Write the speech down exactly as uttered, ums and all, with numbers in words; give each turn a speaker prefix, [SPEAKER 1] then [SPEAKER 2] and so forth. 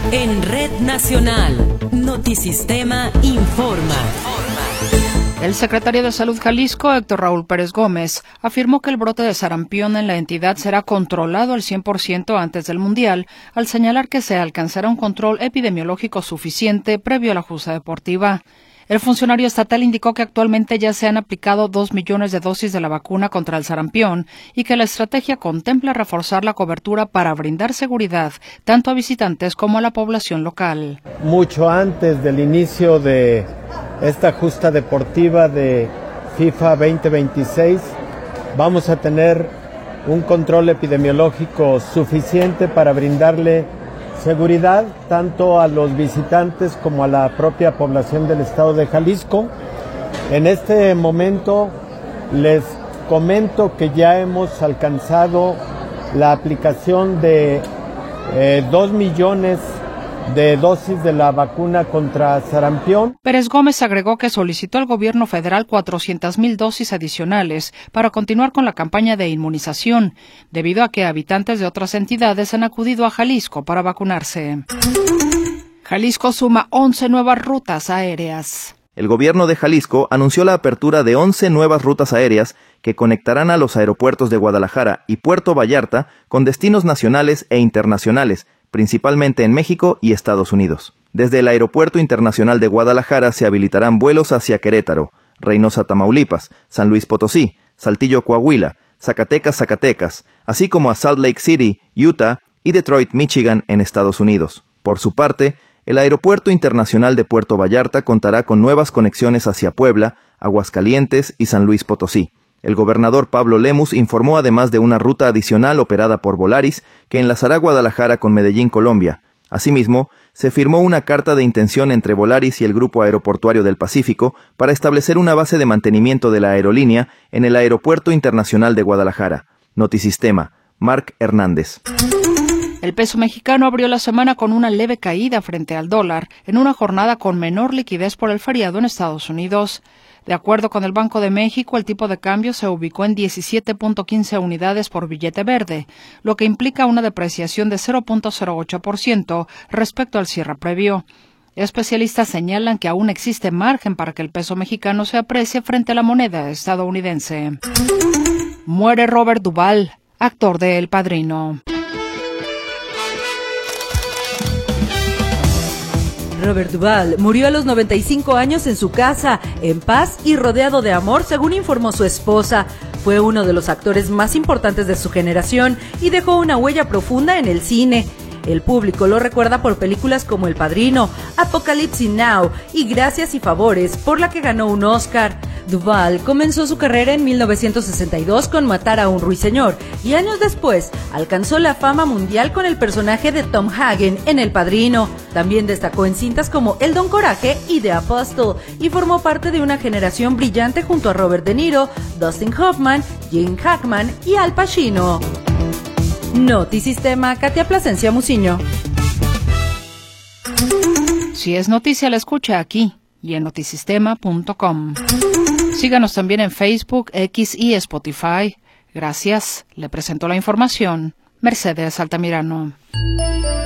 [SPEAKER 1] En Red Nacional, Notisistema informa.
[SPEAKER 2] El secretario de Salud Jalisco, Héctor Raúl Pérez Gómez, afirmó que el brote de sarampión en la entidad será controlado al cien por ciento antes del Mundial, al señalar que se alcanzará un control epidemiológico suficiente previo a la justa deportiva. El funcionario estatal indicó que actualmente ya se han aplicado dos millones de dosis de la vacuna contra el sarampión y que la estrategia contempla reforzar la cobertura para brindar seguridad tanto a visitantes como a la población local.
[SPEAKER 3] Mucho antes del inicio de esta justa deportiva de FIFA veinte veintiséis, vamos a tener un control epidemiológico suficiente para brindarle seguridad tanto a los visitantes como a la propia población del estado de Jalisco. En este momento les comento que ya hemos alcanzado la aplicación de eh, dos millones de dosis de la vacuna contra sarampión.
[SPEAKER 2] Pérez Gómez agregó que solicitó al gobierno federal cuatrocientas mil dosis adicionales para continuar con la campaña de inmunización, debido a que habitantes de otras entidades han acudido a Jalisco para vacunarse. Jalisco suma once nuevas rutas aéreas.
[SPEAKER 4] El gobierno de Jalisco anunció la apertura de once nuevas rutas aéreas que conectarán a los aeropuertos de Guadalajara y Puerto Vallarta con destinos nacionales e internacionales, principalmente en México y Estados Unidos. Desde el Aeropuerto Internacional de Guadalajara se habilitarán vuelos hacia Querétaro, Reynosa, Tamaulipas, San Luis Potosí, Saltillo, Coahuila, Zacatecas, Zacatecas, así como a Salt Lake City, Utah y Detroit, Michigan, en Estados Unidos. Por su parte, el Aeropuerto Internacional de Puerto Vallarta contará con nuevas conexiones hacia Puebla, Aguascalientes y San Luis Potosí. El gobernador Pablo Lemus informó además de una ruta adicional operada por Volaris que enlazará Guadalajara con Medellín, Colombia. Asimismo, se firmó una carta de intención entre Volaris y el Grupo Aeroportuario del Pacífico para establecer una base de mantenimiento de la aerolínea en el Aeropuerto Internacional de Guadalajara. Notisistema, Marc Hernández.
[SPEAKER 2] El peso mexicano abrió la semana con una leve caída frente al dólar, en una jornada con menor liquidez por el feriado en Estados Unidos. De acuerdo con el Banco de México, el tipo de cambio se ubicó en diecisiete punto quince unidades por billete verde, lo que implica una depreciación de cero punto cero ocho por ciento respecto al cierre previo. Especialistas señalan que aún existe margen para que el peso mexicano se aprecie frente a la moneda estadounidense. Muere Robert Duvall, actor de El Padrino.
[SPEAKER 5] Robert Duvall murió a los noventa y cinco años en su casa, en paz y rodeado de amor, según informó su esposa. Fue uno de los actores más importantes de su generación y dejó una huella profunda en el cine. El público lo recuerda por películas como El Padrino, Apocalypse Now y Gracias y Favores, por la que ganó un Oscar. Duvall comenzó su carrera en mil novecientos sesenta y dos con Matar a un ruiseñor y años después alcanzó la fama mundial con el personaje de Tom Hagen en El Padrino. También destacó en cintas como El Don Coraje y The Apostle y formó parte de una generación brillante junto a Robert De Niro, Dustin Hoffman, Gene Hackman y Al Pacino. Notisistema, Katia Plasencia Muciño.
[SPEAKER 2] Si es noticia, la escucha aquí y en notisistema punto com. Síganos también en Facebook, X y Spotify. Gracias. Le presento la información Mercedes Altamirano.